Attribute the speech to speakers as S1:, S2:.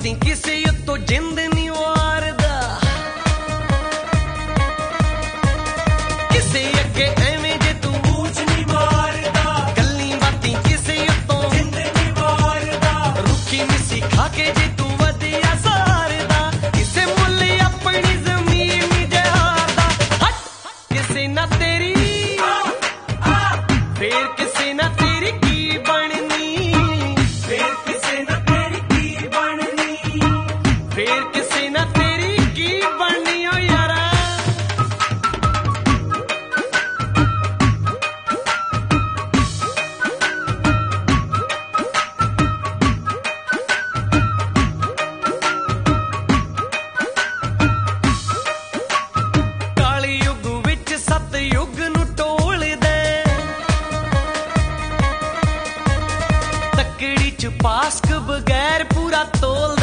S1: ਬਾਤੀ ਕਿਸੇ ਉੱਤੋਂ ਜਿੰਦ ਨਹੀਂ ਵਾਰਦਾ, ਕਿਸੇ ਅੱਗੇ ਐਵੇਂ ਜੇ ਤੂੰ ਮੂੰਹ ਨਹੀਂ ਮਾਰਦਾ, ਗੱਲੀ ਬਾਤੀ ਕਿਸੇ ਉੱਤੋਂ ਜਿੰਦ ਨਹੀਂ ਵਾਰਦਾ, ਰੁੱਖੀ ਮਿੱਸੀ ਖਾ ਕੇ ਜੇ ਤੂੰ ਵਧੀਆ ਸਾਰਦਾ, ਕਿਸੇ ਮੁੱਲ ਆਪਣੀ ਜ਼ਮੀਨ ਜਹਾਰਦਾ। ਹਟ ਕਿਸੇ ਨਾ ਤੇਰੀ ਫੇਰ ਕਿਸੇ ਨਾ ਤੇਰੀ ਕੀ ਬਣਨੀ, ਫੇਰ ਕਿਸੇ ਨਾ ਤੇਰੀ ਕੀ ਬਣਨੀ, ਫੇਰ ਕਿਸੇ ਨਾ ਤੇਰੀ ਕੀ ਬਣਨੀ ਓ ਯਾਰਾ। ਕਾਲੀ ਯੁੱਗ ਵਿੱਚ ਸਤ ਯੁੱਗ ਨੂੰ ਟੋਲਦੇ, ਤਕੜੀ ਚ ਪਾਸਕ ਬਗੈਰ ਪੂਰਾ ਤੋਲ